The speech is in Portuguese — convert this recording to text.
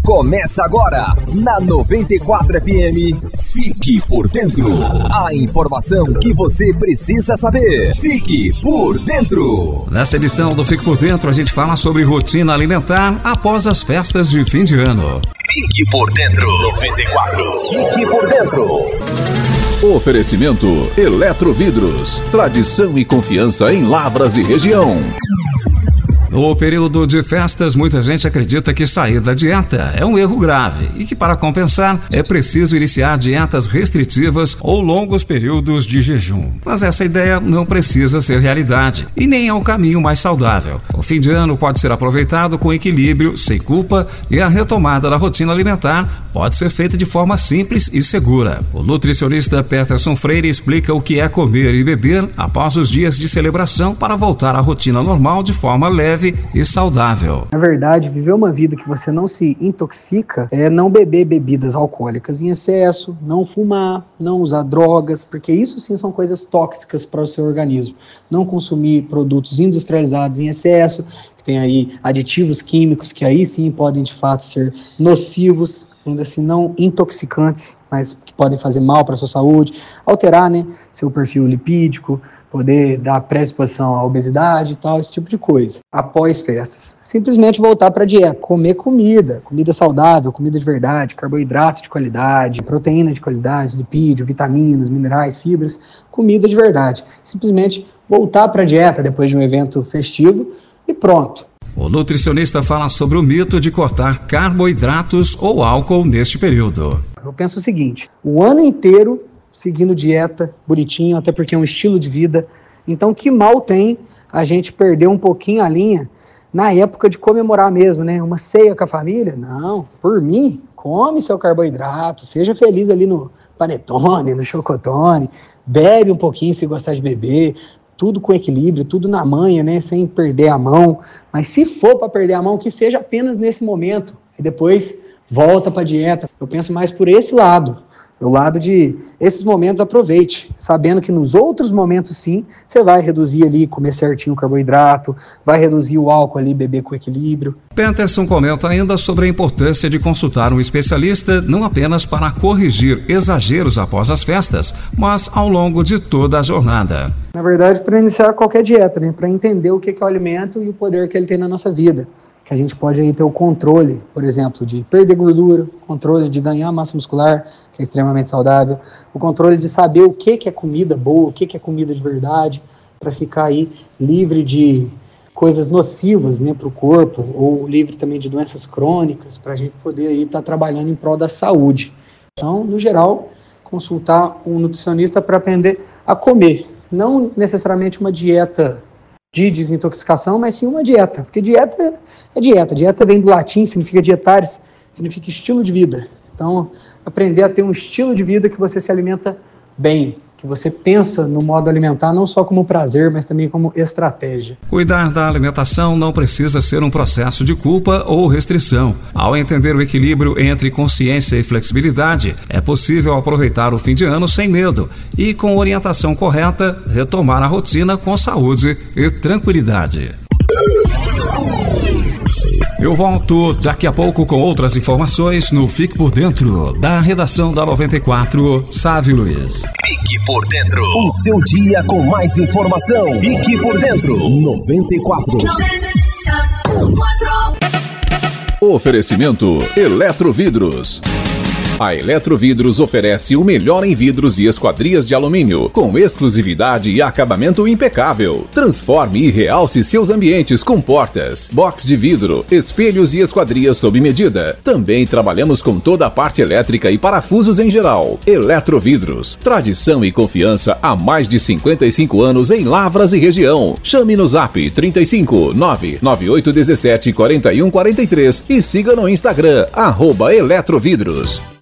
Começa agora, na 94 FM, Fique por Dentro. A informação que você precisa saber. Fique por Dentro. Nessa edição do Fique por Dentro, a gente fala sobre rotina alimentar após as festas de fim de ano. Fique por Dentro. 94. Fique por Dentro. Oferecimento Eletrovidros. Tradição e confiança em Lavras e região. No período de festas, muita gente acredita que sair da dieta é um erro grave e que, para compensar, é preciso iniciar dietas restritivas ou longos períodos de jejum. Mas essa ideia não precisa ser realidade e nem é o caminho mais saudável. O fim de ano pode ser aproveitado com equilíbrio, sem culpa, e a retomada da rotina alimentar pode ser feita de forma simples e segura. O nutricionista Peterson Freire explica o que é comer e beber após os dias de celebração para voltar à rotina normal de forma leve e saudável. Na verdade, viver uma vida que você não se intoxica é não beber bebidas alcoólicas em excesso, não fumar, não usar drogas, porque isso sim são coisas tóxicas para o seu organismo. Não consumir produtos industrializados em excesso, que tem aí aditivos químicos que aí sim podem de fato ser nocivos, ainda assim não intoxicantes, mas que podem fazer mal para a sua saúde, alterar, seu perfil lipídico, poder dar predisposição à obesidade e tal, esse tipo de coisa. Após festas, simplesmente voltar para a dieta, comer comida saudável, comida de verdade, carboidrato de qualidade, proteína de qualidade, lipídio, vitaminas, minerais, fibras, comida de verdade. Simplesmente voltar para a dieta depois de um evento festivo e pronto. O nutricionista fala sobre o mito de cortar carboidratos ou álcool neste período. Eu penso o seguinte, o ano inteiro seguindo dieta, bonitinho, até porque é um estilo de vida, então que mal tem a gente perder um pouquinho a linha na época de comemorar mesmo, uma ceia com a família? Não, por mim, come seu carboidrato, seja feliz ali no panetone, no chocotone, bebe um pouquinho se gostar de beber, tudo com equilíbrio, tudo na manha, sem perder a mão. Mas se for para perder a mão, que seja apenas nesse momento. E depois volta para a dieta. Eu penso mais por esse lado. O lado de esses momentos aproveite, sabendo que nos outros momentos sim, você vai reduzir ali, comer certinho o carboidrato, vai reduzir o álcool ali, beber com equilíbrio. Peterson comenta ainda sobre a importância de consultar um especialista, não apenas para corrigir exageros após as festas, mas ao longo de toda a jornada. Na verdade, para iniciar qualquer dieta, para entender o que é o alimento e o poder que ele tem na nossa vida. Que a gente pode aí ter o controle, por exemplo, de perder gordura, controle de ganhar massa muscular, que é extremamente saudável, o controle de saber o que é comida boa, o que é comida de verdade, para ficar aí livre de coisas nocivas para o corpo, ou livre também de doenças crônicas, para a gente poder aí estar trabalhando em prol da saúde. Então, no geral, consultar um nutricionista para aprender a comer, não necessariamente uma dieta de desintoxicação, mas sim uma dieta, porque dieta é dieta. Dieta vem do latim, significa dietares, significa estilo de vida. Então, aprender a ter um estilo de vida que você se alimenta bem, que você pensa no modo alimentar não só como prazer, mas também como estratégia. Cuidar da alimentação não precisa ser um processo de culpa ou restrição. Ao entender o equilíbrio entre consciência e flexibilidade, é possível aproveitar o fim de ano sem medo e, com orientação correta, retomar a rotina com saúde e tranquilidade. Eu volto daqui a pouco com outras informações no Fique por Dentro, da redação da 94, Sávio Luiz. Fique por Dentro, o seu dia com mais informação. Fique por Dentro, 94. Oferecimento Eletrovidros. A Eletrovidros oferece o melhor em vidros e esquadrias de alumínio, com exclusividade e acabamento impecável. Transforme e realce seus ambientes com portas, box de vidro, espelhos e esquadrias sob medida. Também trabalhamos com toda a parte elétrica e parafusos em geral. Eletrovidros, tradição e confiança há mais de 55 anos em Lavras e região. Chame no Zap 35 99817 4143 e siga no Instagram @Eletrovidros.